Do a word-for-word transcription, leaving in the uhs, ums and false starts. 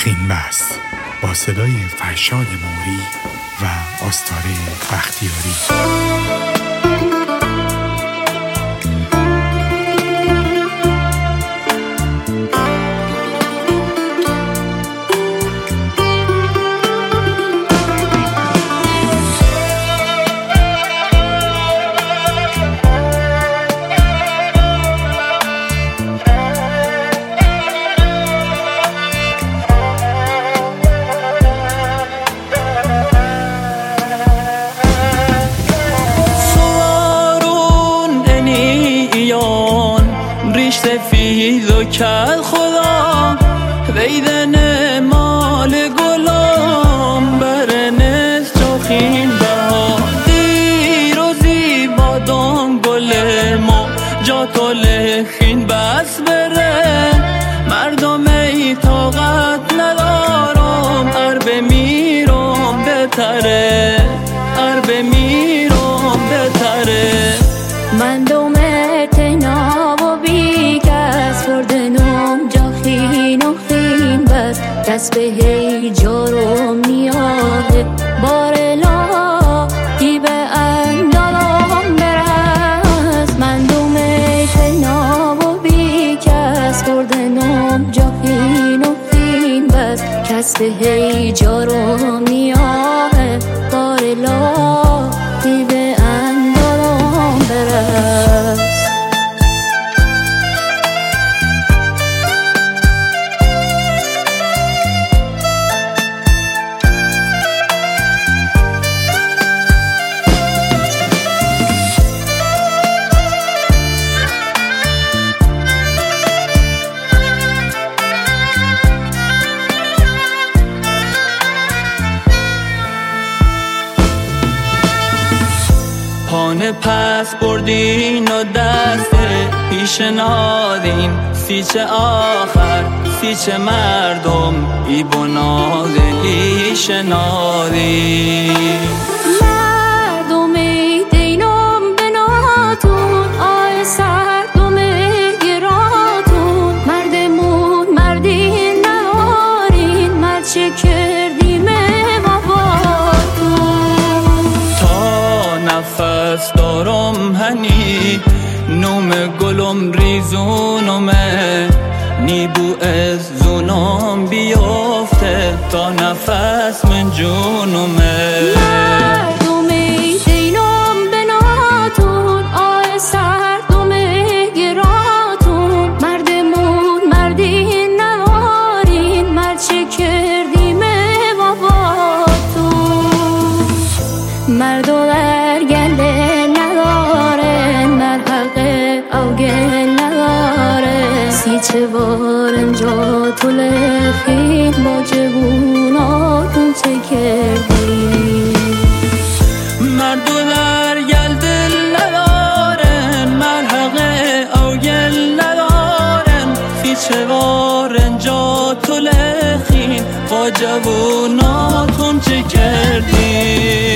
خین بس با صدای فرشاد موری و آستاره بختیاری. سفید و کل خدا ویدن مال گلام برنس چاخین بها دیر و زیبا دام گل ما جا کل خین بس بره مردم ای طاقت ندارم عرب میرم بتره عرب میرم بتره من دومت ناب و بی کس فردنم جا خین و خین بس دست به هی جارم نیاده بار لا دی به اندالم برست من دومت ناب و بی کس فردنم جا خین و خین بس کس به هی جارم نیاده بار لا دی به اندالم برست پانه پس بردین و دسته پیش نادین سیچه آخر سیچه مردم ای بنادلی شنادین مردم ای دینم بناتون آی سردم گراتون مردمون مردین نهارین مرد چه کردیم نفس دارم هنی نوم گلم ریزونمه نیبو از زونم بیافته تا نفس من جونمه مردم ای دینم بناتون آی سردم گراتون مردمون مردین نوارین مرد چه کردیم باباتون مردو در گله نداره مرحق او گل نداره سیچه وارن جا تو لخین با جووناتون چه کردی مردو در گل دل ندارن مرحق او گل ندارن سیچه وارن جا تو لخین با جووناتون چه کردی